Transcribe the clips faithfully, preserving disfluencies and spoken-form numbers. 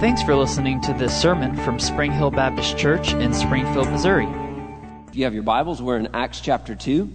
Thanks for listening to this sermon from Spring Hill Baptist Church in Springfield, Missouri. If you have your Bibles, we're in Acts chapter two.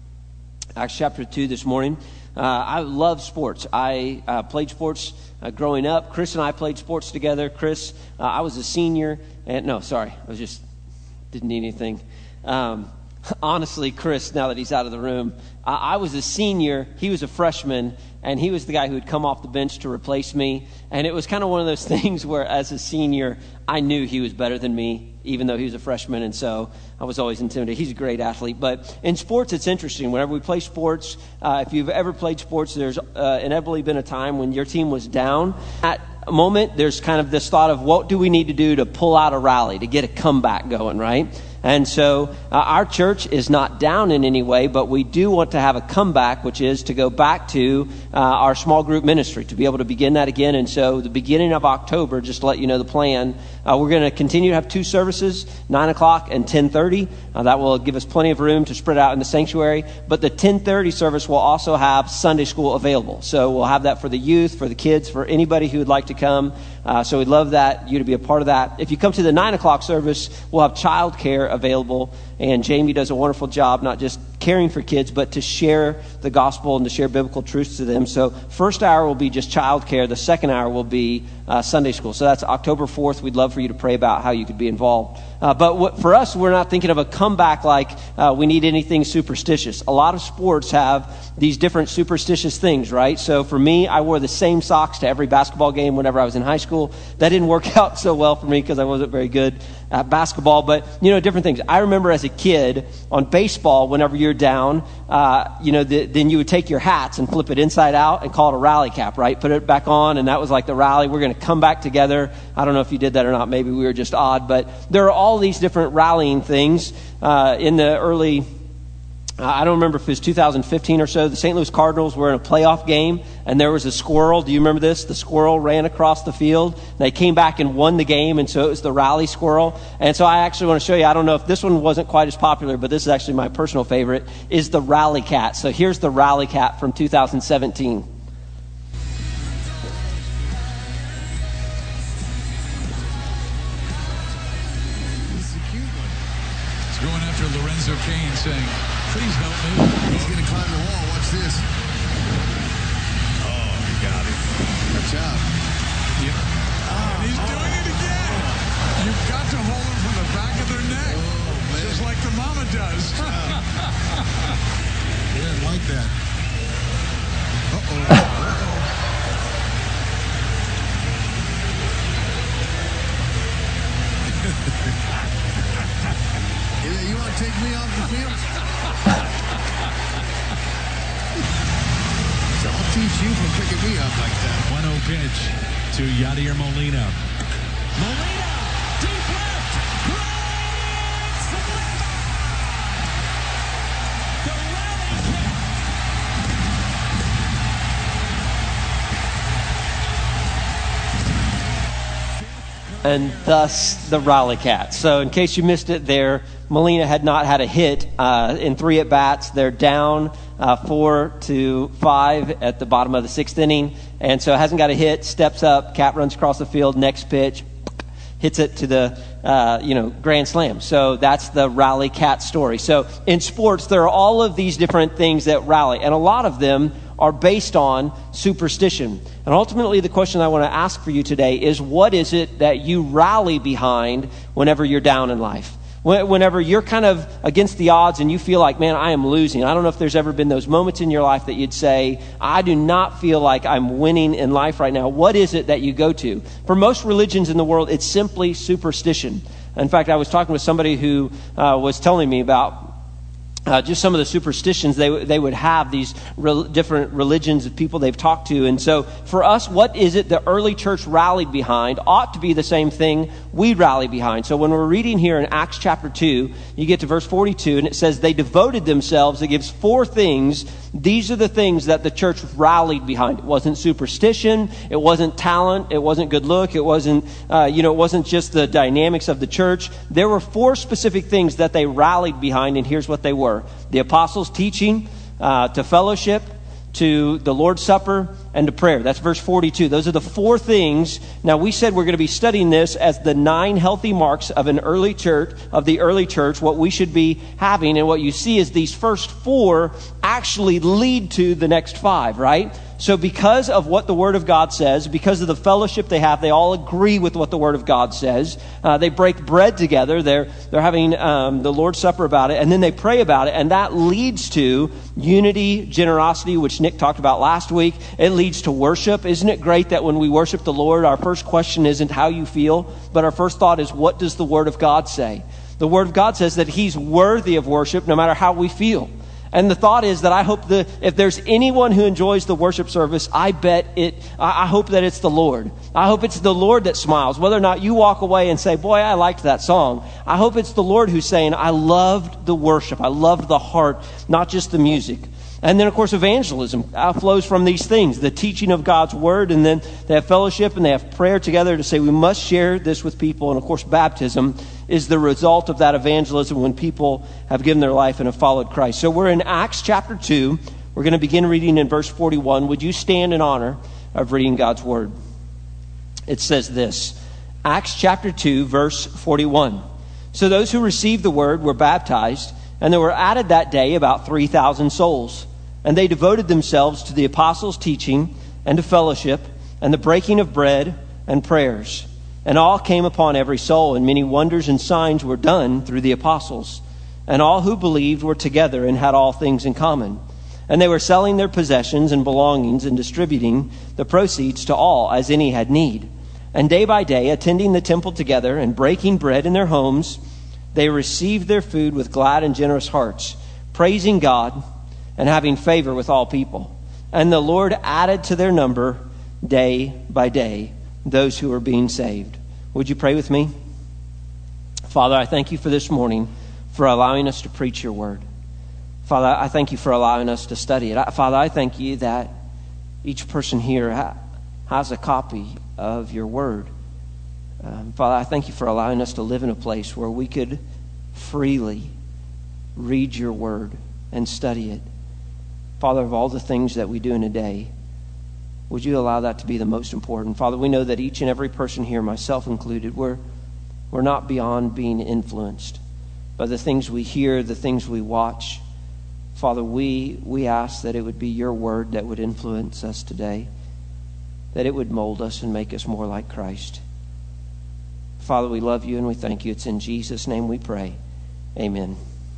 Acts chapter two this morning. Uh, I love sports. I uh, played sports uh, growing up. Chris and I played sports together. Chris, uh, I was a senior. And no, sorry, I was just, didn't need anything. Um, honestly, Chris, now that he's out of the room, I, I was a senior. He was a freshman. And he was the guy who would come off the bench to replace me. And it was kind of one of those things where as a senior, I knew he was better than me, even though he was a freshman. And so I was always intimidated. He's a great athlete. But in sports, it's interesting. Whenever we play sports, uh, if you've ever played sports, there's uh, inevitably been a time when your team was down. At a moment, there's kind of this thought of what do we need to do to pull out a rally, to get a comeback going, right? And so uh, our church is not down in any way, but we do want to have a comeback, which is to go back to uh, our small group ministry, to be able to begin that again. And so the beginning of October, just to let you know the plan, uh, we're going to continue to have two services, nine o'clock and ten thirty. Uh, that will give us plenty of room to spread out in the sanctuary. But the ten thirty service will also have Sunday school available. So we'll have that for the youth, for the kids, for anybody who would like to come. Uh, so we'd love that, you to be a part of that. If you come to the nine o'clock service, we'll have childcare available. And Jamie does a wonderful job, not just caring for kids, but to share the gospel and to share biblical truths to them. So first hour will be just childcare. The second hour will be uh, Sunday school. So that's October fourth. We'd love for you to pray about how you could be involved. Uh, but what, for us, we're not thinking of a comeback like uh, we need anything superstitious. A lot of sports have these different superstitious things, right? So for me, I wore the same socks to every basketball game whenever I was in high school. That didn't work out so well for me because I wasn't very good at basketball. But, you know, different things. I remember as a kid on baseball, whenever you're down, uh, you know, the, then you would take your hats and flip it inside out and call it a rally cap, right? Put it back on, and that was like the rally. We're going to come back together. I don't know if you did that or not. Maybe we were just odd. But there are all these different rallying things uh, in the early... I don't remember if it was two thousand fifteen or so. The Saint Louis Cardinals were in a playoff game, and there was a squirrel. Do you remember this? The squirrel ran across the field. They came back and won the game, and so it was the rally squirrel. And so I actually want to show you, I don't know if this one wasn't quite as popular, but this is actually my personal favorite, is the rally cat. So here's the rally cat from two thousand seventeen. This is a cute one. It's going after Lorenzo Cain, saying, "Please help me." He's going to climb the wall. Watch this. Oh, he got it. Watch out. Yep. Oh, and he's oh. doing it again. Oh. You've got to hold them from the back of their neck. Oh, just like the mama does. He didn't like that. Uh-oh. Uh-oh. You want to take me off the field? So I'll teach you for picking me up like that. one oh pitch to Yadier Molina. Molina, deep left, great slam! The rally And thus the rally cat. So in case you missed it there, Molina had not had a hit uh, in three at-bats. They're down uh, four to five at the bottom of the sixth inning. And so hasn't got a hit, steps up, cat runs across the field, next pitch, hits it to the uh, you know grand slam. So that's the rally cat story. So in sports, there are all of these different things that rally. And a lot of them are based on superstition. And ultimately, the question I want to ask for you today is, what is it that you rally behind whenever you're down in life? Whenever you're kind of against the odds and you feel like, man, I am losing. I don't know if there's ever been those moments in your life that you'd say, I do not feel like I'm winning in life right now. What is it that you go to? For most religions in the world, it's simply superstition. In fact, I was talking with somebody who uh, was telling me about Uh, just some of the superstitions they they would have, these re- different religions of people they've talked to. And so for us, what is it the early church rallied behind ought to be the same thing we rally behind. So when we're reading here in Acts chapter two, you get to verse forty-two, and it says they devoted themselves. It gives four things. These are the things that the church rallied behind. It wasn't superstition. It wasn't talent. It wasn't good look. It wasn't, uh, you know, it wasn't just the dynamics of the church. There were four specific things that they rallied behind, and here's what they were. The apostles' teaching, uh, to fellowship, to the Lord's Supper, and to prayer. That's verse forty-two. Those are the four things. Now, we said we're going to be studying this as the nine healthy marks of an early church, of the early church, what we should be having. And what you see is these first four actually lead to the next five, right? So because of what the Word of God says, because of the fellowship they have, they all agree with what the Word of God says. Uh, they break bread together. They're they're having um, the Lord's Supper about it, and then they pray about it, and that leads to unity, generosity, which Nick talked about last week. It leads to worship. Isn't it great that when we worship the Lord, our first question isn't how you feel, but our first thought is, what does the Word of God say? The Word of God says that He's worthy of worship no matter how we feel. And the thought is that I hope that if there's anyone who enjoys the worship service, I bet it, I hope that it's the Lord. I hope it's the Lord that smiles. Whether or not you walk away and say, boy, I liked that song. I hope it's the Lord who's saying, I loved the worship. I loved the heart, not just the music. And then, of course, evangelism flows from these things, the teaching of God's word, and then they have fellowship and they have prayer together to say we must share this with people. And, of course, baptism is the result of that evangelism when people have given their life and have followed Christ. So we're in Acts chapter two. We're going to begin reading in verse forty-one. Would you stand in honor of reading God's word? It says this, Acts chapter two, verse forty-one. So those who received the word were baptized, and there were added that day about three thousand souls. And they devoted themselves to the apostles' teaching and to fellowship and the breaking of bread and prayers. And all came upon every soul, and many wonders and signs were done through the apostles. And all who believed were together and had all things in common. And they were selling their possessions and belongings and distributing the proceeds to all as any had need. And day by day, attending the temple together and breaking bread in their homes, they received their food with glad and generous hearts, praising God and having favor with all people. And the Lord added to their number day by day those who were being saved. Would you pray with me? Father, I thank you for this morning, for allowing us to preach your word. Father, I thank you for allowing us to study it. Father, I thank you that each person here ha- has a copy of your word. Um, Father, I thank you for allowing us to live in a place where we could freely read your word and study it. Father, of all the things that we do in a day, would you allow that to be the most important? Father, we know that each and every person here, myself included, we're, we're not beyond being influenced by the things we hear, the things we watch. Father, we, we ask that it would be your word that would influence us today, that it would mold us and make us more like Christ. Father, we love you and we thank you. It's in Jesus' name we pray. Amen.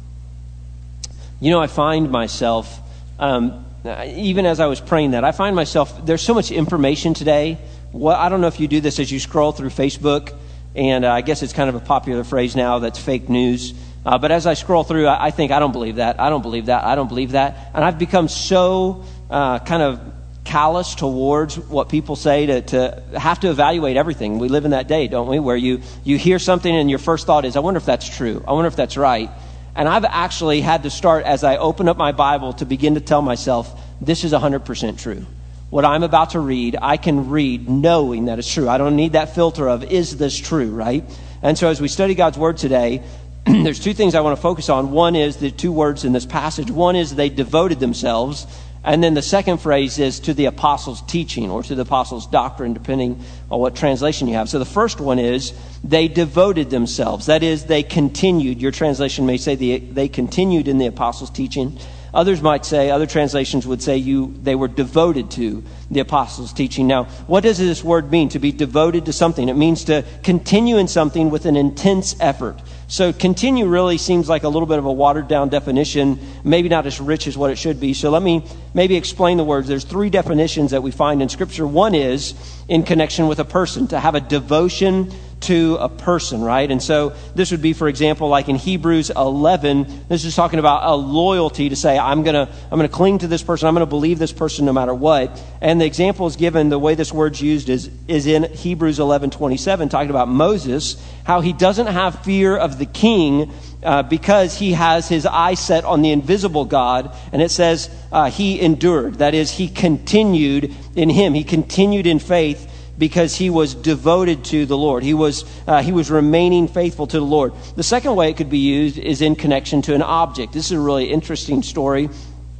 You know, I find myself, um, even as I was praying that, I find myself, there's so much information today. Well, I don't know if you do this as you scroll through Facebook, and uh, I guess it's kind of a popular phrase now that's fake news. Uh, but as I scroll through, I, I think, I don't believe that. I don't believe that. I don't believe that. And I've become so uh, kind of callous towards what people say to, to have to evaluate everything. We live in that day, don't we? Where you, you hear something and your first thought is, I wonder if that's true. I wonder if that's right. And I've actually had to start, as I open up my Bible, to begin to tell myself, this is one hundred percent true. What I'm about to read, I can read knowing that it's true. I don't need that filter of, is this true, right? And so as we study God's word today, there's two things I want to focus on. One is the two words in this passage. One is they devoted themselves. And then the second phrase is to the apostles' teaching or to the apostles' doctrine, depending on what translation you have. So the first one is they devoted themselves. That is, they continued. Your translation may say the, they continued in the apostles' teaching. Others might say, other translations would say you they were devoted to the apostles' teaching. Now, what does this word mean, to be devoted to something? It means to continue in something with an intense effort. So continue really seems like a little bit of a watered down definition, maybe not as rich as what it should be. So let me maybe explain the words. There's three definitions that we find in Scripture. One is in connection with a person, to have a devotion to a person, right? And so this would be, for example, like in Hebrews eleven, this is talking about a loyalty to say, I'm going to I'm going to cling to this person. I'm going to believe this person no matter what. And the example is given, the way this word's used is, is in Hebrews eleven twenty-seven, talking about Moses, how he doesn't have fear of the king uh, because he has his eye set on the invisible God. And it says uh, he endured. That is, he continued in him. He continued in faith, because he was devoted to the Lord. He was uh, he was remaining faithful to the Lord. The second way it could be used is in connection to an object. This is a really interesting story.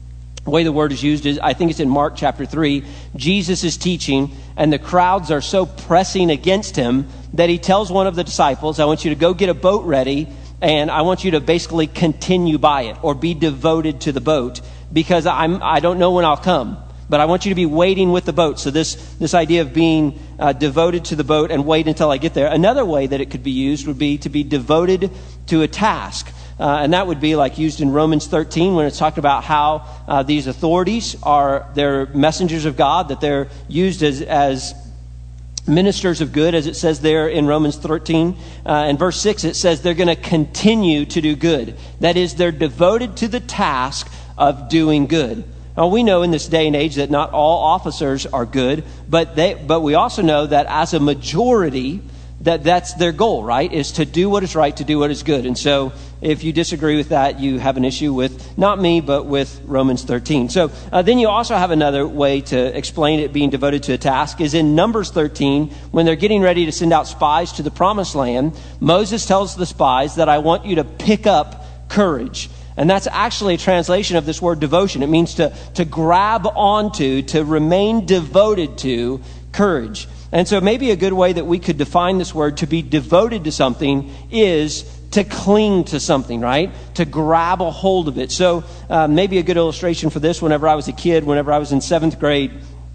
The way the word is used is, I think it's in Mark chapter three. Jesus is teaching, and the crowds are so pressing against him that he tells one of the disciples, I want you to go get a boat ready, and I want you to basically continue by it or be devoted to the boat, because I'm, I don't know when I'll come, but I want you to be waiting with the boat. So this, this idea of being uh, devoted to the boat and wait until I get there. Another way that it could be used would be to be devoted to a task. Uh, and that would be like used in Romans thirteen when it's talked about how uh, these authorities are, they're messengers of God, that they're used as, as ministers of good, as it says there in Romans thirteen. Uh, in verse six, it says they're going to continue to do good. That is, they're devoted to the task of doing good. Now, we know in this day and age that not all officers are good, but they, but we also know that as a majority, that that's their goal, right? Is to do what is right, to do what is good. And so if you disagree with that, you have an issue with, not me, but with Romans thirteen. So uh, then you also have another way to explain it being devoted to a task is in Numbers thirteen, when they're getting ready to send out spies to the promised land. Moses tells the spies that I want you to pick up courage. And that's actually a translation of this word devotion. It means to, to grab onto, to remain devoted to courage. And so maybe a good way that we could define this word, to be devoted to something, is to cling to something, right? To grab a hold of it. So uh, maybe a good illustration for this, whenever I was a kid, whenever I was in seventh grade,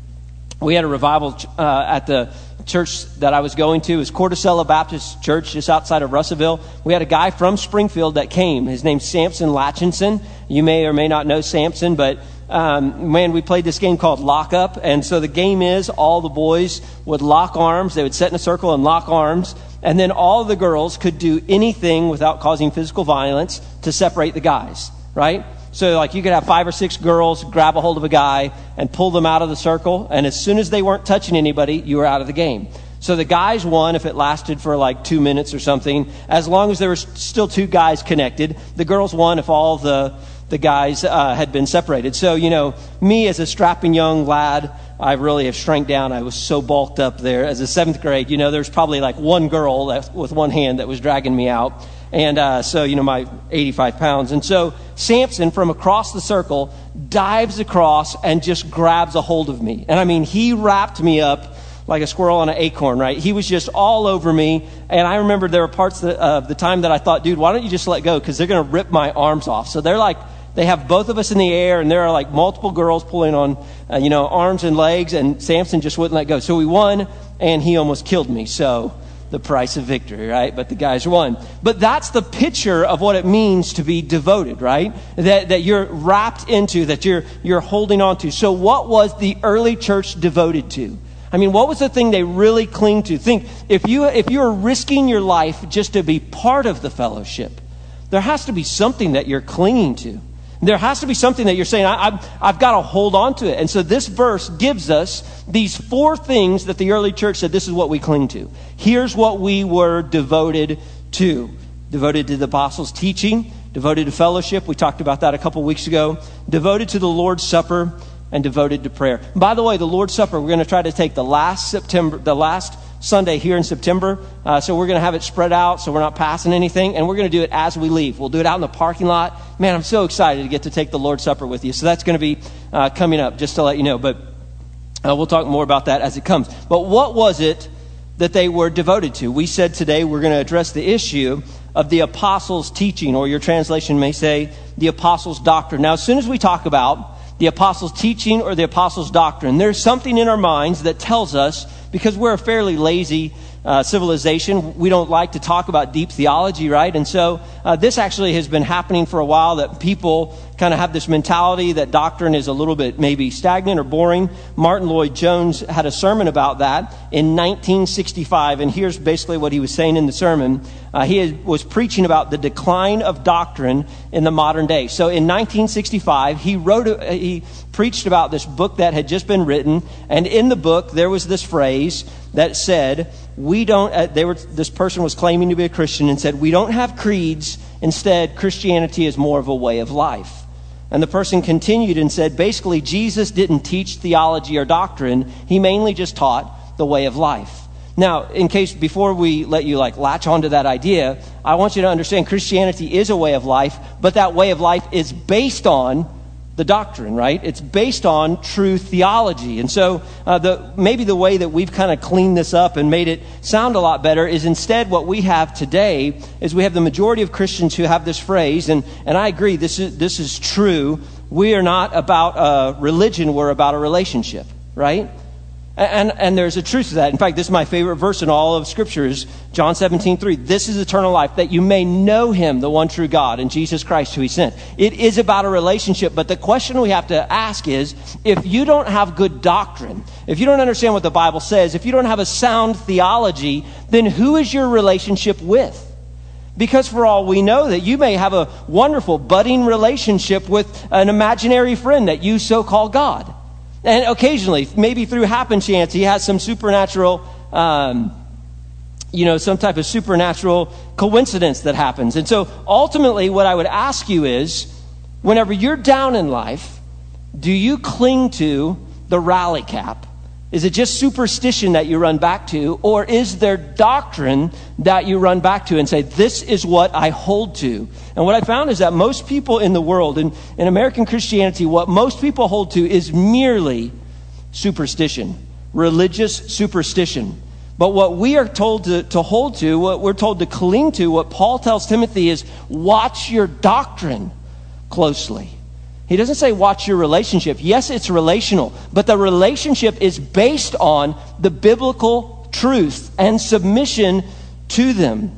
we had a revival uh, at the church that I was going to. It was Cortacella Baptist Church just outside of Russellville. We had a guy from Springfield that came. His name's Samson Latchinson. You may or may not know Samson, but Um, man, we played this game called Lock Up. And so the game is all the boys would lock arms. They would sit in a circle and lock arms. And then all the girls could do anything without causing physical violence to separate the guys, right? So like you could have five or six girls grab a hold of a guy and pull them out of the circle. And as soon as they weren't touching anybody, you were out of the game. So the guys won if it lasted for like two minutes or something, as long as there were still two guys connected. The girls won if all the the guys uh, had been separated. So, you know, me as a strapping young lad, I really have shrank down. I was so bulked up there. As a seventh grade, you know, there's probably like one girl that, with one hand that was dragging me out. And uh, so, you know, my eighty-five pounds. And so Samson from across the circle dives across and just grabs a hold of me. And I mean, he wrapped me up like a squirrel on an acorn, right? He was just all over me. And I remember there were parts of the, uh, the time that I thought, dude, why don't you just let go? Because they're going to rip my arms off. So they're like, they have both of us in the air, and there are like multiple girls pulling on, uh, you know, arms and legs, and Samson just wouldn't let go. So we won, and he almost killed me. So the price of victory, right? But the guys won. But that's the picture of what it means to be devoted, right? That that you're wrapped into, that you're you're holding on to. So what was the early church devoted to? I mean, what was the thing they really cling to? Think, if you if you're risking your life just to be part of the fellowship, there has to be something that you're clinging to. There has to be something that you're saying, I, I've, I've got to hold on to it. And so this verse gives us these four things that the early church said, this is what we cling to. Here's what we were devoted to. Devoted to the apostles' teaching, devoted to fellowship. We talked about that a couple weeks ago. Devoted to the Lord's Supper, and devoted to prayer. By the way, the Lord's Supper, we're going to try to take the last September, the last Sunday here in September. Uh, so we're going to have it spread out so we're not passing anything. And we're going to do it as we leave. We'll do it out in the parking lot. Man, I'm so excited to get to take the Lord's Supper with you. So that's going to be uh, coming up, just to let you know. But uh, we'll talk more about that as it comes. But what was it that they were devoted to? We said today we're going to address the issue of the apostles' teaching, or your translation may say the apostles' doctrine. Now, as soon as we talk about the apostles' teaching or the apostles' doctrine, there's something in our minds that tells us, because we're a fairly lazy uh, civilization, we don't like to talk about deep theology, right? And so uh, this actually has been happening for a while, that people kind of have this mentality that doctrine is a little bit maybe stagnant or boring. Martin Lloyd-Jones had a sermon about that in nineteen sixty-five, and here's basically what he was saying in the sermon. Uh, he had, was preaching about the decline of doctrine in the modern day. So in nineteen sixty-five, he wrote, a, he preached about this book that had just been written, and in the book there was this phrase that said, "We don't." Uh, they were. This person was claiming to be a Christian and said, "We don't have creeds. Instead, Christianity is more of a way of life." And the person continued and said, basically, Jesus didn't teach theology or doctrine. He mainly just taught the way of life. Now, in case, before we let you like latch onto that idea, I want you to understand Christianity is a way of life, but that way of life is based on the doctrine, right? It's based on true theology. And so uh, the maybe the way that we've kind of cleaned this up and made it sound a lot better is instead what we have today is we have the majority of Christians who have this phrase, and, and I agree, this is, this is true. We are not about a religion, we're about a relationship, right? And, and there's a truth to that. In fact, this is my favorite verse in all of Scripture is John seventeen three. This is eternal life, that you may know him, the one true God, and Jesus Christ who he sent. It is about a relationship, but the question we have to ask is, if you don't have good doctrine, if you don't understand what the Bible says, if you don't have a sound theology, then who is your relationship with? Because for all we know, that you may have a wonderful budding relationship with an imaginary friend that you so call God. And occasionally, maybe through happenstance, he has some supernatural, um, you know, some type of supernatural coincidence that happens. And so ultimately, what I would ask you is, whenever you're down in life, do you cling to the rally cap? Is it just superstition that you run back to? Or is there doctrine that you run back to and say, this is what I hold to? And what I found is that most people in the world, in, in American Christianity, what most people hold to is merely superstition, religious superstition. But what we are told to, to hold to, what we're told to cling to, what Paul tells Timothy is, watch your doctrine closely. He doesn't say watch your relationship. Yes, it's relational, but the relationship is based on the biblical truth and submission to them.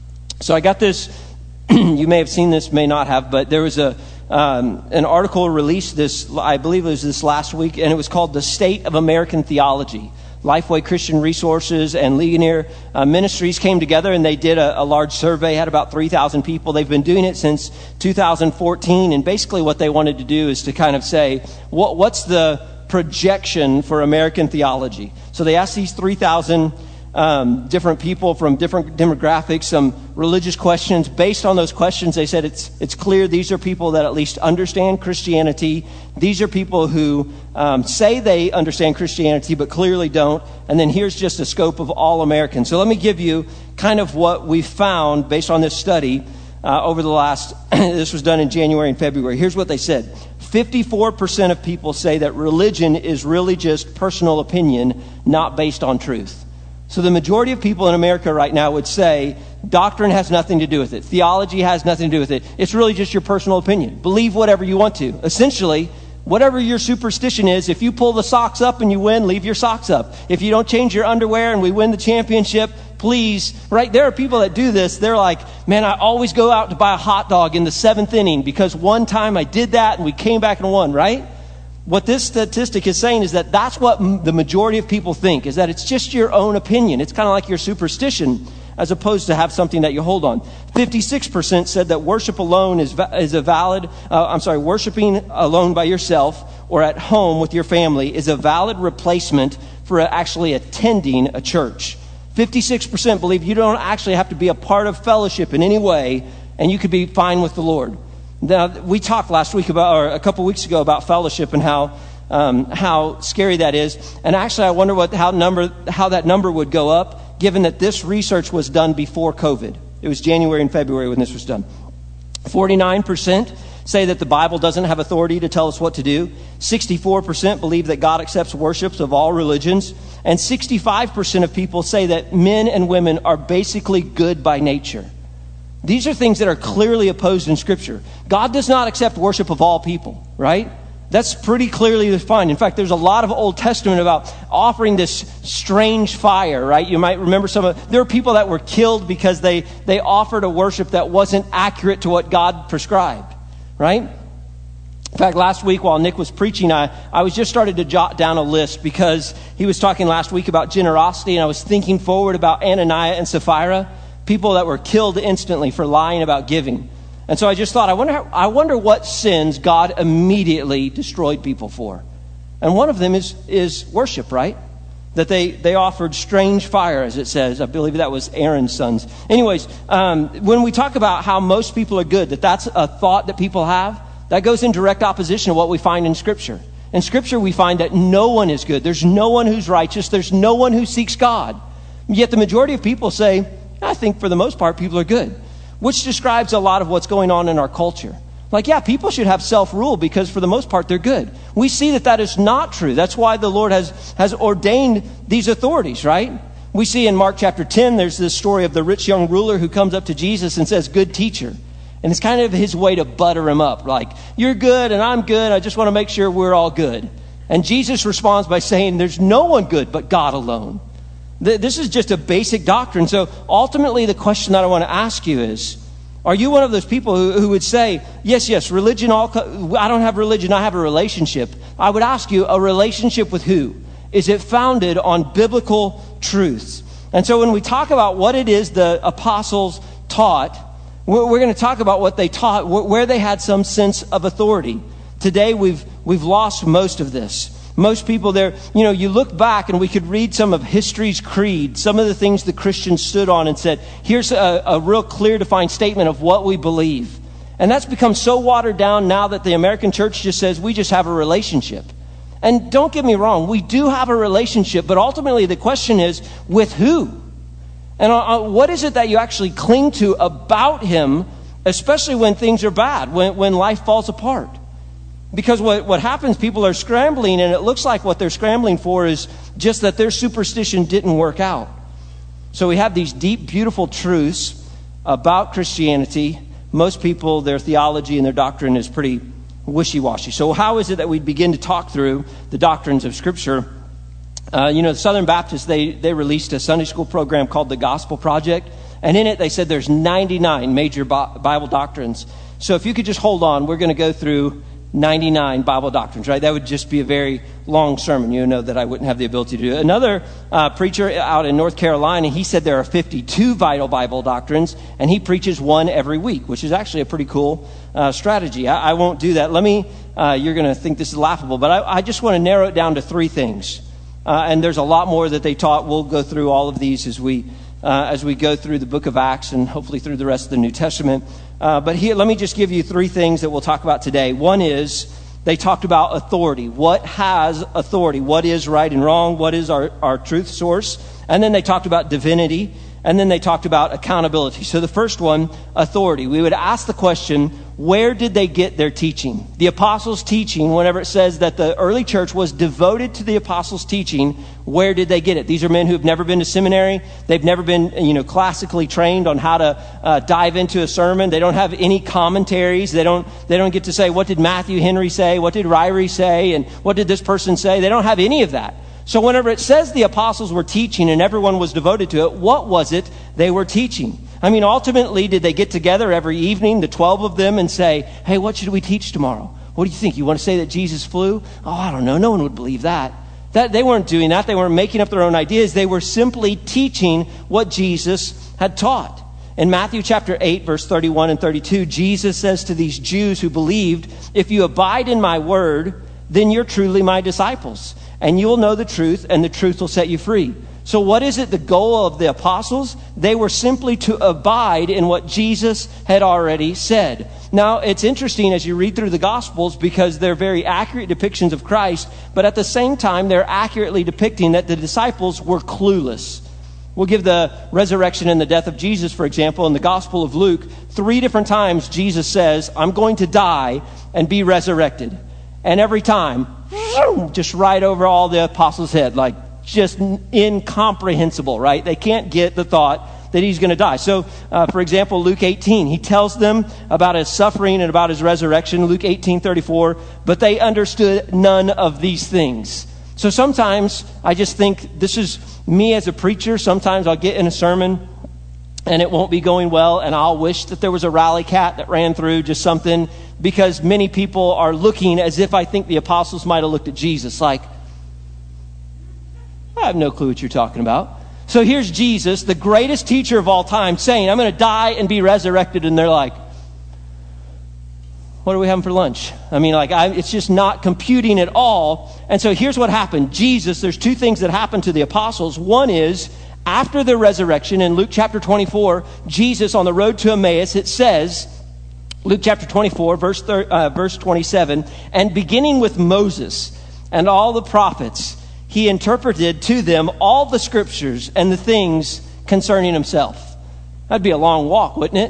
So I got this, you may have seen this, may not have, but there was a um, an article released this, I believe it was this last week, and it was called The State of American Theology. Lifeway Christian Resources and Ligonier uh, Ministries came together and they did a, a large survey, had about three thousand people. They've been doing it since two thousand fourteen, and basically what they wanted to do is to kind of say, what, what's the projection for American theology? So they asked these three thousand um, different people from different demographics some religious questions. Based on those questions, they said it's it's clear these are people that at least understand Christianity. These are people who um, say they understand Christianity, but clearly don't. And then here's just a scope of all Americans. So let me give you kind of what we found based on this study uh, over the last, this was done in January and February. Here's what they said. fifty-four percent of people say that religion is really just personal opinion, not based on truth. So the majority of people in America right now would say doctrine has nothing to do with it. Theology has nothing to do with it. It's really just your personal opinion. Believe whatever you want to. Essentially, whatever your superstition is, if you pull the socks up and you win, leave your socks up. If you don't change your underwear and we win the championship, please, right? There are people that do this. They're like, man, I always go out to buy a hot dog in the seventh inning because one time I did that and we came back and won, right? What this statistic is saying is that that's what m- the majority of people think, is that it's just your own opinion. It's kind of like your superstition as opposed to have something that you hold on. fifty-six percent said that worship alone is va- is a valid, uh, I'm sorry, worshiping alone by yourself or at home with your family is a valid replacement for actually attending a church. fifty-six percent believe you don't actually have to be a part of fellowship in any way and you could be fine with the Lord. Now, we talked last week about, or a couple weeks ago, about fellowship and how um, how scary that is. And actually, I wonder what how number how that number would go up, given that this research was done before COVID. It was January and February when this was done. forty-nine percent say that the Bible doesn't have authority to tell us what to do. sixty-four percent believe that God accepts worships of all religions. And sixty-five percent of people say that men and women are basically good by nature. These are things that are clearly opposed in Scripture. God does not accept worship of all people, right? That's pretty clearly defined. In fact, there's a lot of Old Testament about offering this strange fire, right? You might remember some of, there were people that were killed because they, they offered a worship that wasn't accurate to what God prescribed, right? In fact, last week while Nick was preaching, I, I was just started to jot down a list because he was talking last week about generosity, and I was thinking forward about Ananias and Sapphira, people that were killed instantly for lying about giving. And so I just thought, I wonder, how, I wonder what sins God immediately destroyed people for. And one of them is is worship, right? That they, they offered strange fire, as it says. I believe that was Aaron's sons. Anyways, um, when we talk about how most people are good, that that's a thought that people have, that goes in direct opposition to what we find in Scripture. In Scripture, we find that no one is good. There's no one who's righteous. There's no one who seeks God. Yet the majority of people say, I think for the most part, people are good, which describes a lot of what's going on in our culture. Like, yeah, people should have self-rule because for the most part, they're good. We see that that is not true. That's why the Lord has, has ordained these authorities, right? We see in Mark chapter ten, there's this story of the rich young ruler who comes up to Jesus and says, good teacher. And it's kind of his way to butter him up. Like, you're good and I'm good. I just want to make sure we're all good. And Jesus responds by saying, there's no one good but God alone. This is just a basic doctrine. So ultimately, the question that I want to ask you is, are you one of those people who, who would say, yes, yes, religion, all, I don't have religion, I have a relationship. I would ask you, a relationship with who? Is it founded on biblical truths? And so when we talk about what it is the apostles taught, we're, we're going to talk about what they taught, where they had some sense of authority. Today, we've we've lost most of this. Most people there, you know, you look back and we could read some of history's creed, some of the things the Christians stood on and said, here's a, a real clear defined statement of what we believe. And that's become so watered down now that the American church just says we just have a relationship. And don't get me wrong, we do have a relationship, but ultimately the question is, with who? And uh, what is it that you actually cling to about him, especially when things are bad, when, when life falls apart? Because what, what happens, people are scrambling, and it looks like what they're scrambling for is just that their superstition didn't work out. So we have these deep, beautiful truths about Christianity. Most people, their theology and their doctrine is pretty wishy-washy. So how is it that we begin to talk through the doctrines of Scripture? Uh, you know, the Southern Baptists, they, they released a Sunday school program called the Gospel Project. And in it, they said there's ninety-nine major Bible doctrines. So if you could just hold on, we're going to go through ninety-nine Bible doctrines, right? That would just be a very long sermon. You know that I wouldn't have the ability to do it. Another uh, preacher out in North Carolina, he said there are fifty-two vital Bible doctrines, and he preaches one every week, which is actually a pretty cool uh, strategy. I, I won't do that. Let me, uh, you're going to think this is laughable, but I, I just want to narrow it down to three things. Uh, and there's a lot more that they taught. We'll go through all of these as we uh, as we go through the book of Acts and hopefully through the rest of the New Testament. Uh, but here, let me just give you three things that we'll talk about today. One is they talked about authority. What has authority? What is right and wrong? What is our, our truth source? And then they talked about divinity. And then they talked about accountability. So the first one, authority. We would ask the question, where did they get their teaching? The apostles' teaching, whenever it says that the early church was devoted to the apostles' teaching, where did they get it? These are men who have never been to seminary. They've never been, you know, classically trained on how to uh, dive into a sermon. They don't have any commentaries. They don't, they don't get to say, what did Matthew Henry say? What did Ryrie say? And what did this person say? They don't have any of that. So whenever it says the apostles were teaching and everyone was devoted to it, what was it they were teaching? I mean, ultimately, did they get together every evening, the twelve of them, and say, hey, what should we teach tomorrow? What do you think? You want to say that Jesus flew? Oh, I don't know. No one would believe that. That they weren't doing that. They weren't making up their own ideas. They were simply teaching what Jesus had taught. In Matthew chapter eight, verse thirty-one and thirty-two, Jesus says to these Jews who believed, if you abide in my word, then you're truly my disciples. And you will know the truth, and the truth will set you free. So what is it, the goal of the apostles? They were simply to abide in what Jesus had already said. Now, it's interesting as you read through the Gospels because they're very accurate depictions of Christ, but at the same time, they're accurately depicting that the disciples were clueless. We'll give the resurrection and the death of Jesus, for example, in the Gospel of Luke. Three different times Jesus says, I'm going to die and be resurrected. And every time, just right over all the apostles' head, like just incomprehensible, right? They can't get the thought that he's going to die. So, uh, for example, Luke eighteen, he tells them about his suffering and about his resurrection. Luke eighteen thirty-four, but they understood none of these things. So sometimes I just think this is me as a preacher. Sometimes I'll get in a sermon and it won't be going well, and I'll wish that there was a rally cat that ran through, just something, because many people are looking as if I think the apostles might have looked at Jesus like, I have no clue what you're talking about. So here's Jesus, the greatest teacher of all time, saying, I'm going to die and be resurrected. And they're like, what are we having for lunch? I mean, like, I, it's just not computing at all. And so here's what happened. Jesus, there's two things that happened to the apostles. One is, after the resurrection, in Luke chapter twenty-four, Jesus on the road to Emmaus, it says, Luke chapter twenty-four, verse, thir- uh, verse twenty-seven, and beginning with Moses and all the prophets, he interpreted to them all the scriptures and the things concerning himself. That'd be a long walk, wouldn't it?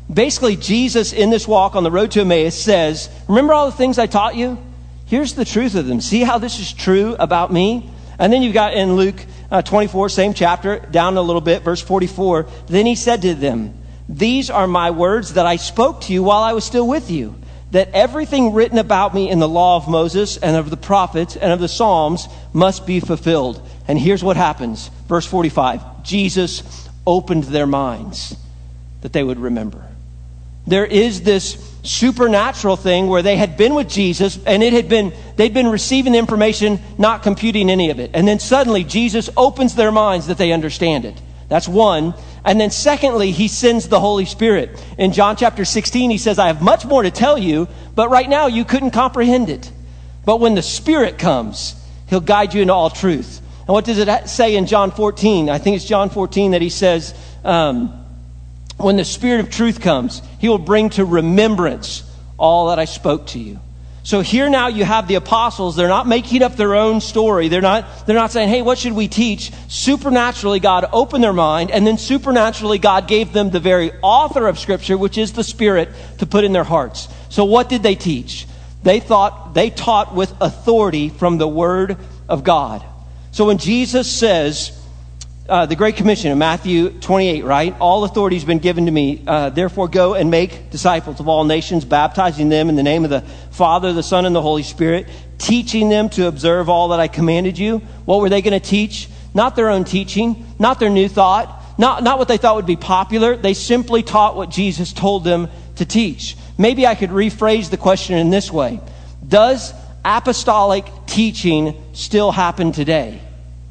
Basically, Jesus in this walk on the road to Emmaus says, remember all the things I taught you? Here's the truth of them. See how this is true about me? And then you've got in Luke uh, twenty-four, same chapter, down a little bit, verse forty-four. Then he said to them, these are my words that I spoke to you while I was still with you, that everything written about me in the law of Moses and of the prophets and of the Psalms must be fulfilled. And here's what happens. Verse forty-five, Jesus opened their minds that they would remember. There is this supernatural thing where they had been with Jesus and it had been, they'd been receiving the information, not computing any of it. And then suddenly Jesus opens their minds that they understand it. That's one. And then secondly, he sends the Holy Spirit. In John chapter sixteen, he says, I have much more to tell you, but right now you couldn't comprehend it. But when the Spirit comes, he'll guide you into all truth. And what does it say in John fourteen? I think it's John fourteen that he says, um, when the Spirit of truth comes, he will bring to remembrance all that I spoke to you. So here now you have the apostles. They're not making up their own story. They're not, they're not saying, hey, what should we teach? Supernaturally, God opened their mind, and then supernaturally, God gave them the very author of Scripture, which is the Spirit, to put in their hearts. So what did they teach? They thought, they taught with authority from the Word of God. So when Jesus says, Uh, the Great Commission in Matthew twenty-eight, right? All authority has been given to me. Uh, therefore, go and make disciples of all nations, baptizing them in the name of the Father, the Son, and the Holy Spirit, teaching them to observe all that I commanded you. What were they going to teach? Not their own teaching, not their new thought, not, not what they thought would be popular. They simply taught what Jesus told them to teach. Maybe I could rephrase the question in this way. Does apostolic teaching still happen today?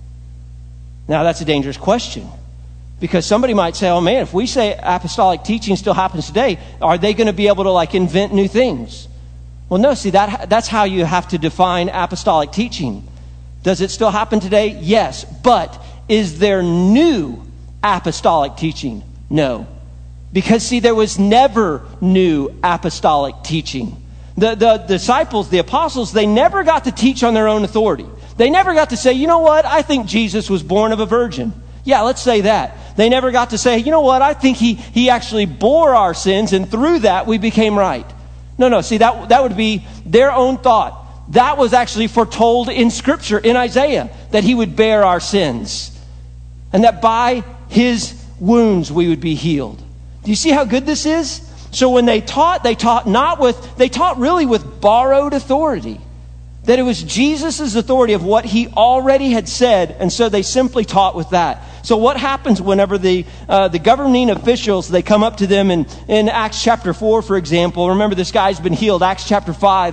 Now, that's a dangerous question, because somebody might say, oh man, if we say apostolic teaching still happens today, are they going to be able to like invent new things? Well, no, see, that that's how you have to define apostolic teaching. Does it still happen today? Yes. But is there new apostolic teaching? No. Because, see, there was never new apostolic teaching. The, the disciples, the apostles, they never got to teach on their own authority. They never got to say, you know what, I think Jesus was born of a virgin. Yeah, let's say that. They never got to say, you know what, I think he, he actually bore our sins and through that we became right. No, no, see, that, that would be their own thought. That was actually foretold in Scripture, in Isaiah, that he would bear our sins. And that by his wounds we would be healed. Do you see how good this is? So when they taught, they taught not with, they taught really with borrowed authority. That it was Jesus' authority of what he already had said, and so they simply taught with that. So what happens whenever the uh, the governing officials, they come up to them in, in Acts chapter four, for example. Remember, this guy's been healed, Acts chapter five.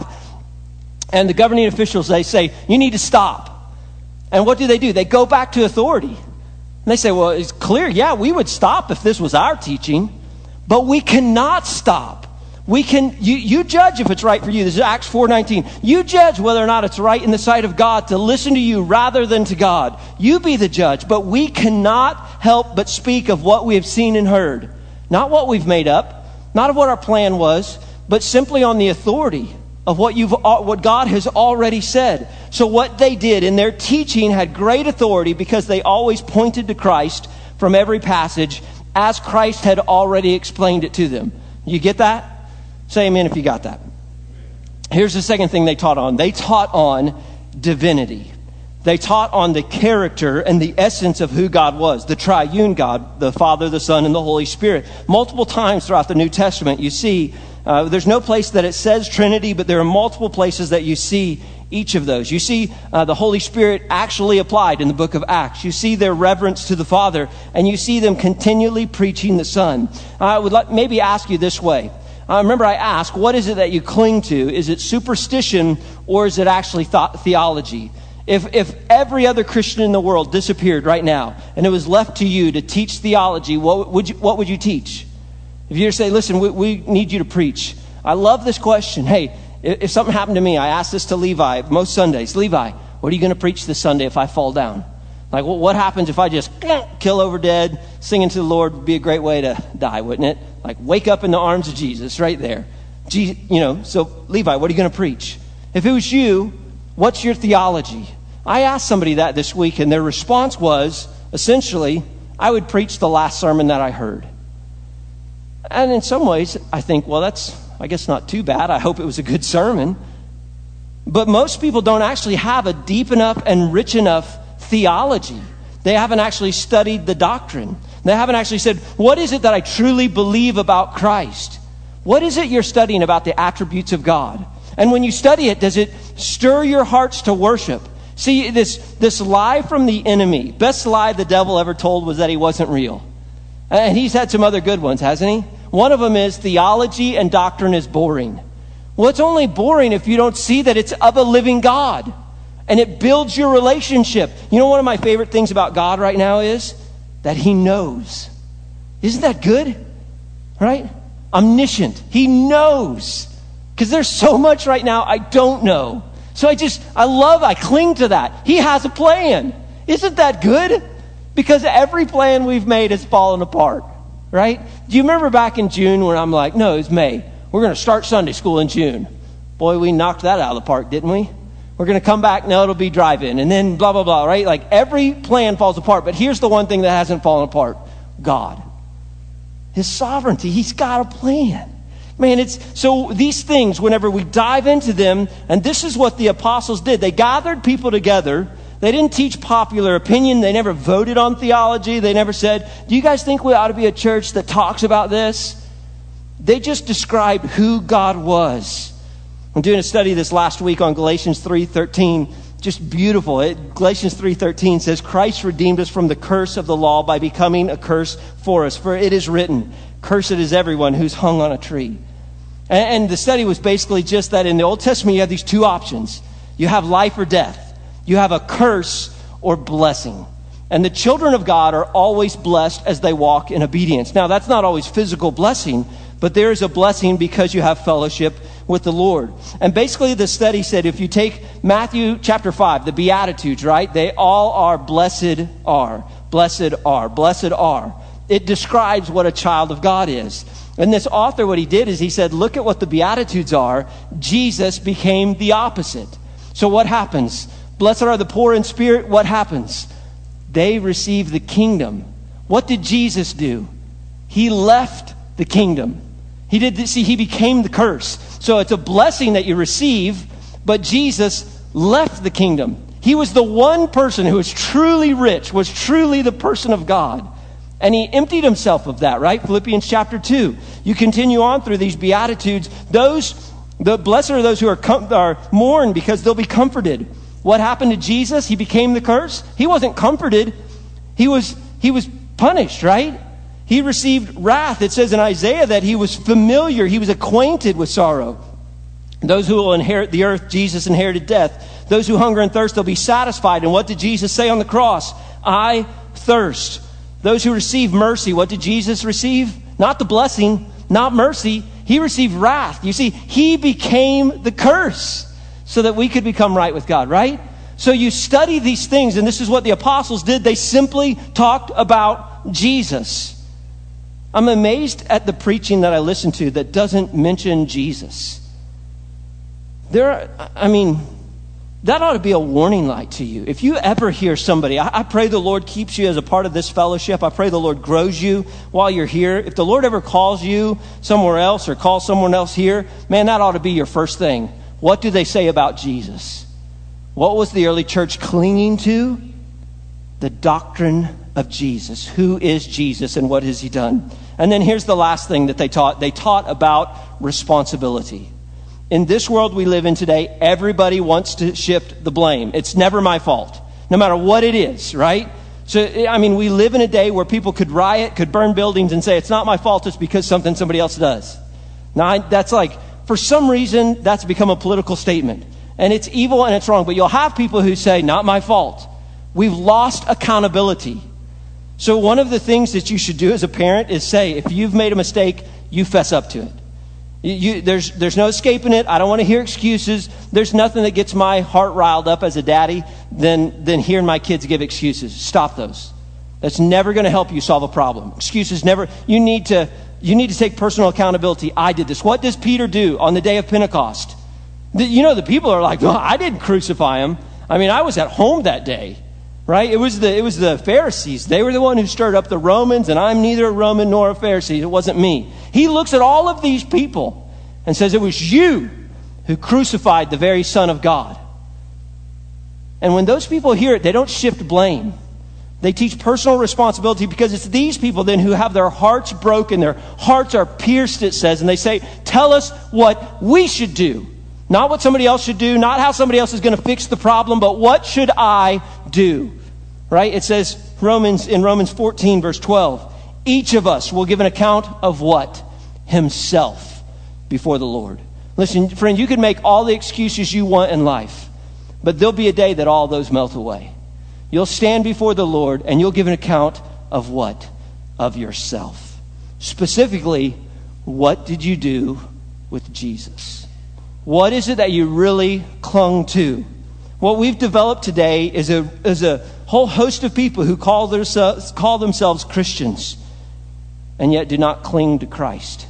And the governing officials, they say, you need to stop. And what do they do? They go back to authority. And they say, well, it's clear, yeah, we would stop if this was our teaching, but we cannot stop. We can, you, you judge if it's right for you. This is Acts four nineteen. You judge whether or not it's right in the sight of God to listen to you rather than to God. You be the judge, but we cannot help but speak of what we have seen and heard. Not what we've made up, not of what our plan was, but simply on the authority of what you've, what God has already said. So what they did in their teaching had great authority because they always pointed to Christ from every passage as Christ had already explained it to them. You get that? Say amen if you got that. Here's the second thing they taught on. They taught on divinity. They taught on the character and the essence of who God was, the triune God, the Father, the Son, and the Holy Spirit. Multiple times throughout the New Testament, you see, uh, there's no place that it says Trinity, but there are multiple places that you see each of those. You see uh, the Holy Spirit actually applied in the book of Acts. You see their reverence to the Father, and you see them continually preaching the Son. I would like, maybe ask you this way. Uh, remember, I asked, what is it that you cling to? Is it superstition or is it actually th- theology? If if every other Christian in the world disappeared right now and it was left to you to teach theology, what would you, what would you teach? If you were to say, listen, we, we need you to preach. I love this question. Hey, if, if something happened to me, I ask this to Levi most Sundays. Levi, what are you going to preach this Sunday if I fall down? Like, well, what happens if I just kill over dead? Singing to the Lord would be a great way to die, wouldn't it? Like, wake up in the arms of Jesus right there. Je- you know, so Levi, what are you going to preach? If it was you, what's your theology? I asked somebody that this week, and their response was, essentially, I would preach the last sermon that I heard. And in some ways, I think, well, that's, I guess, not too bad. I hope it was a good sermon. But most people don't actually have a deep enough and rich enough theology. They haven't actually studied the doctrine. They haven't actually said, what is it that I truly believe about Christ? What is it you're studying about the attributes of God? And when you study it, does it stir your hearts to worship? See, this, this lie from the enemy, best lie the devil ever told was that he wasn't real. And he's had some other good ones, hasn't he? One of them is theology and doctrine is boring. Well, it's only boring if you don't see that it's of a living God. And it builds your relationship. You know, one of my favorite things about God right now is that he knows. Isn't that good? Right? Omniscient. He knows. Because there's so much right now I don't know. So I just, I love, I cling to that. He has a plan. Isn't that good? Because every plan we've made has fallen apart. Right? Do you remember back in June when I'm like, no, it's May. We're going to start Sunday school in June. Boy, we knocked that out of the park, didn't we? We're going to come back. No, it'll be drive-in. And then blah, blah, blah, right? Like every plan falls apart. But here's the one thing that hasn't fallen apart. God. His sovereignty. He's got a plan. Man, it's so these things, whenever we dive into them, and this is what the apostles did. They gathered people together. They didn't teach popular opinion. They never voted on theology. They never said, do you guys think we ought to be a church that talks about this? They just described who God was. I'm doing a study this last week on Galatians three thirteen. Just beautiful. It, Galatians three thirteen says, Christ redeemed us from the curse of the law by becoming a curse for us. For it is written, cursed is everyone who's hung on a tree. And, and the study was basically just that in the Old Testament, you have these two options. You have life or death. You have a curse or blessing. And the children of God are always blessed as they walk in obedience. Now, that's not always physical blessing, but there is a blessing because you have fellowship with the Lord. And basically the study said, if you take Matthew chapter five, the Beatitudes, right? They all are blessed are, blessed are, blessed are. It describes what a child of God is. And this author, what he did is he said, look at what the Beatitudes are. Jesus became the opposite. So what happens? Blessed are the poor in spirit. What happens? They receive the kingdom. What did Jesus do? He left the kingdom. He did this, see, he became the curse. So it's a blessing that you receive, but Jesus left the kingdom. He was the one person who was truly rich, was truly the person of God. And he emptied himself of that, right? Philippians chapter two. You continue on through these Beatitudes. Those, the blessed are those who are, com- are mourn because they'll be comforted. What happened to Jesus? He became the curse. He wasn't comforted. He was, he was punished, right? He received wrath. It says in Isaiah that he was familiar. He was acquainted with sorrow. Those who will inherit the earth, Jesus inherited death. Those who hunger and thirst, they'll be satisfied. And what did Jesus say on the cross? I thirst. Those who receive mercy, what did Jesus receive? Not the blessing, not mercy. He received wrath. You see, he became the curse so that we could become right with God, right? So you study these things, and this is what the apostles did. They simply talked about Jesus. I'm amazed at the preaching that I listen to that doesn't mention Jesus. There are, I mean, that ought to be a warning light to you. If you ever hear somebody, I, I pray the Lord keeps you as a part of this fellowship. I pray the Lord grows you while you're here. If the Lord ever calls you somewhere else or calls someone else here, man, that ought to be your first thing. What do they say about Jesus? What was the early church clinging to? The doctrine of Jesus. Who is Jesus and what has he done? And then here's the last thing that they taught. They taught about responsibility. In this world we live in today, everybody wants to shift the blame. It's never my fault, no matter what it is, right? So, I mean, we live in a day where people could riot, could burn buildings and say, it's not my fault, it's because something somebody else does. Now, I, that's like, for some reason, that's become a political statement. And it's evil and it's wrong. But you'll have people who say, not my fault. We've lost accountability. So one of the things that you should do as a parent is say, if you've made a mistake, you fess up to it. You, you, there's, there's no escaping it. I don't want to hear excuses. There's nothing that gets my heart riled up as a daddy than, than hearing my kids give excuses. Stop those. That's never going to help you solve a problem. Excuses never. You need to, you need to take personal accountability. I did this. What does Peter do on the day of Pentecost? The, you know, the people are like, well, I didn't crucify him. I mean, I was at home that day. Right? It was the it was the Pharisees. They were the one who stirred up the Romans, and I'm neither a Roman nor a Pharisee. It wasn't me. He looks at all of these people and says, it was you who crucified the very Son of God. And when those people hear it, they don't shift blame. They teach personal responsibility, because it's these people then who have their hearts broken, their hearts are pierced, it says, and they say, tell us what we should do. Not what somebody else should do, not how somebody else is going to fix the problem, but what should I do? Right? It says Romans in Romans fourteen, verse twelve, each of us will give an account of what? Himself before the Lord. Listen, friend, you can make all the excuses you want in life, but there'll be a day that all those melt away. You'll stand before the Lord and you'll give an account of what? Of yourself. Specifically, what did you do with Jesus? What is it that you really clung to? What we've developed today is a, is a whole host of people who call, themselves, call themselves Christians and yet do not cling to Christ.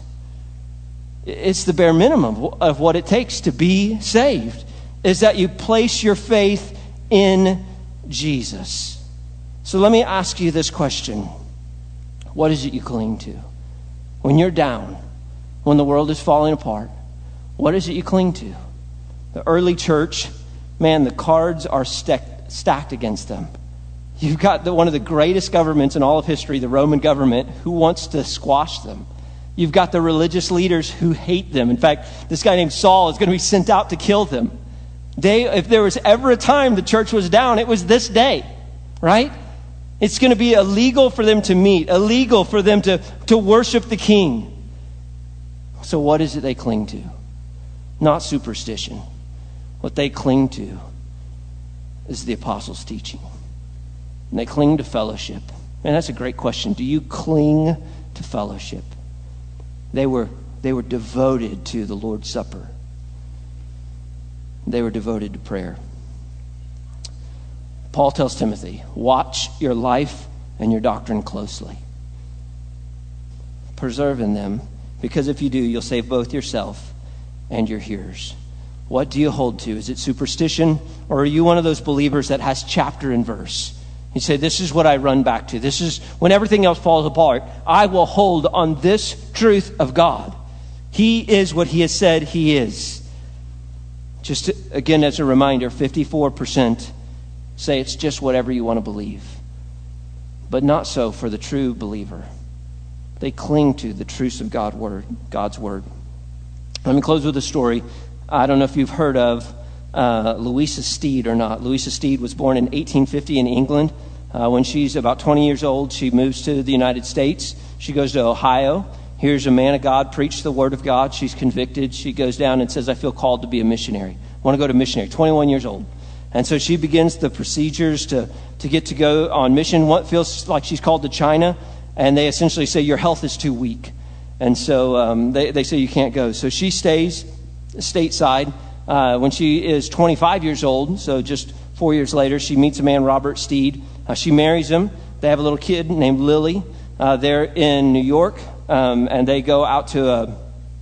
It's the bare minimum of what it takes to be saved, is that you place your faith in Jesus. So let me ask you this question. What is it you cling to? When you're down, when the world is falling apart, what is it you cling to? The early church, man, the cards are stacked, stacked against them. You've got the, one of the greatest governments in all of history, the Roman government, who wants to squash them. You've got the religious leaders who hate them. In fact, this guy named Saul is going to be sent out to kill them. They, if there was ever a time the church was down, it was this day, right? It's going to be illegal for them to meet, illegal for them to, to worship the king. So what is it they cling to? Not superstition. What they cling to is the apostles' teaching. And they cling to fellowship. And that's a great question. Do you cling to fellowship? They were, they were devoted to the Lord's Supper. They were devoted to prayer. Paul tells Timothy, watch your life and your doctrine closely. Preserve in them, because if you do, you'll save both yourself and your hearers. What do you hold to? Is it superstition, or are you one of those believers that has chapter and verse? You say, this is what I run back to. This is when everything else falls apart. I will hold on this truth of God. He is what he has said he is. Just to, again, as a reminder, fifty-four percent say it's just whatever you want to believe. But not so for the true believer. They cling to the truths of God word, God's word. Let me close with a story. I don't know if you've heard of uh, Louisa Steed or not. Louisa Steed was born in eighteen fifty in England. Uh, when she's about twenty years old, she moves to the United States. She goes to Ohio. Here's a man of God preach the word of God. She's convicted. She goes down and says, I feel called to be a missionary. I want to go to missionary. twenty-one years old. And so she begins the procedures to, to get to go on mission. What feels like she's called to China. And they essentially say, your health is too weak. And so um, they, they say you can't go. So she stays stateside. Uh, when she is twenty-five years old, so just four years later, she meets a man, Robert Steed. Uh, she marries him. They have a little kid named Lily. Uh, they're in New York, um, and they go out to a,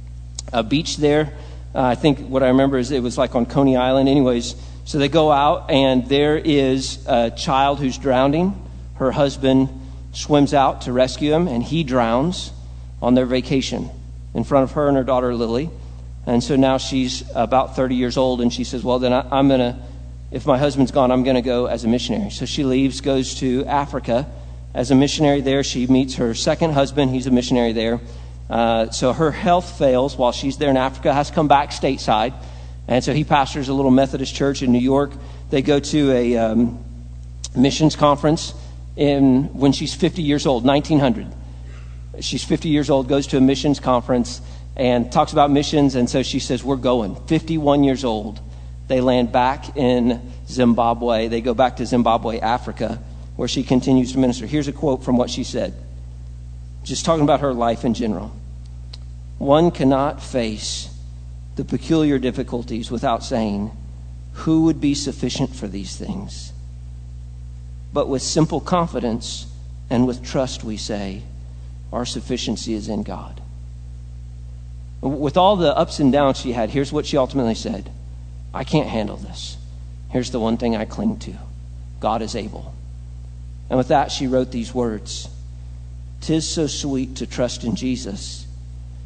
a beach there. Uh, I think what I remember is it was like on Coney Island. Anyways, so they go out, and there is a child who's drowning. Her husband swims out to rescue him, and he drowns on their vacation in front of her and her daughter Lily. And so now she's about thirty years old, and she says, well, then I, I'm going to, if my husband's gone, I'm going to go as a missionary. So she leaves, goes to Africa as a missionary there. She meets her second husband. He's a missionary there. Uh, so her health fails while she's there in Africa, has come back stateside. And so he pastors a little Methodist church in New York. They go to a um, missions conference in when she's fifty years old, nineteen hundred. She's fifty years old, goes to a missions conference and talks about missions. And so she says, we're going. fifty-one years old. They land back in Zimbabwe. They go back to Zimbabwe, Africa, where she continues to minister. Here's a quote from what she said, just talking about her life in general. One cannot face the peculiar difficulties without saying, who would be sufficient for these things? But with simple confidence and with trust, we say, our sufficiency is in God. With all the ups and downs she had, here's what she ultimately said. I can't handle this. Here's the one thing I cling to. God is able. And with that, she wrote these words. 'Tis so sweet to trust in Jesus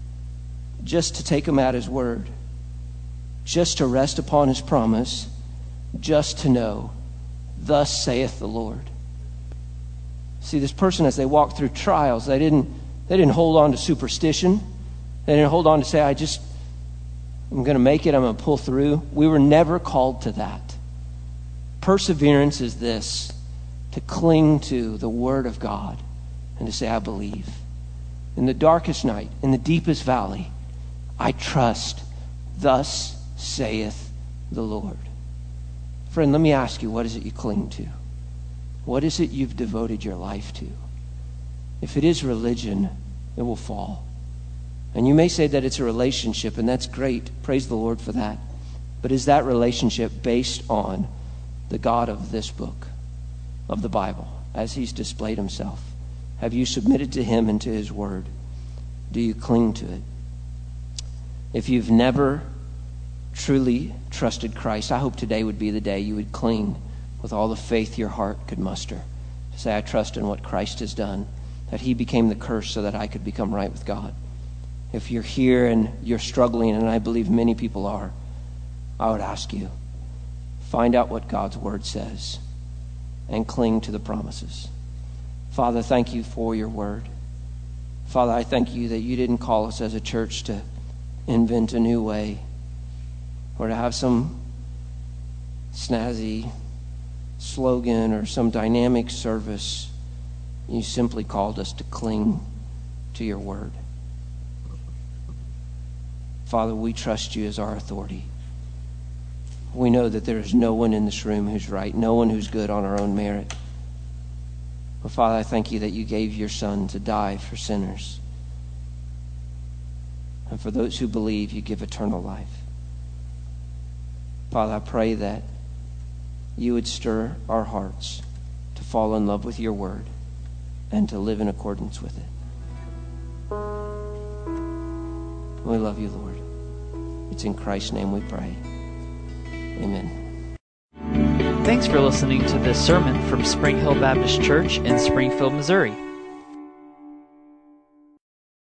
just to take him at his word, just to rest upon his promise, just to know, thus saith the Lord. See, this person, as they walked through trials, they didn't, they didn't hold on to superstition. They didn't hold on to say, I just, I'm going to make it, I'm going to pull through. We were never called to that. Perseverance is this, to cling to the Word of God and to say, I believe. In the darkest night, in the deepest valley, I trust, thus saith the Lord. Friend, let me ask you, what is it you cling to? What is it you've devoted your life to? If it is religion, it will fall. And you may say that it's a relationship, and that's great. Praise the Lord for that. But is that relationship based on the God of this book, of the Bible, as he's displayed himself? Have you submitted to him and to his word? Do you cling to it? If you've never truly trusted Christ, I hope today would be the day you would cling with all the faith your heart could muster to say, I trust in what Christ has done, that he became the curse so that I could become right with God. If you're here and you're struggling, and I believe many people are, I would ask you, find out what God's word says and cling to the promises. Father, thank you for your word. Father, I thank you that you didn't call us as a church to invent a new way or to have some snazzy slogan or some dynamic service. You simply called us to cling to your word. Father, we trust you as our authority. We know that there is no one in this room who's right, no one who's good on our own merit. But Father, I thank you that you gave your Son to die for sinners. And for those who believe, you give eternal life. Father, I pray that you would stir our hearts to fall in love with your word and to live in accordance with it. We love you, Lord. It's in Christ's name we pray. Amen. Thanks for listening to this sermon from Spring Hill Baptist Church in Springfield, Missouri.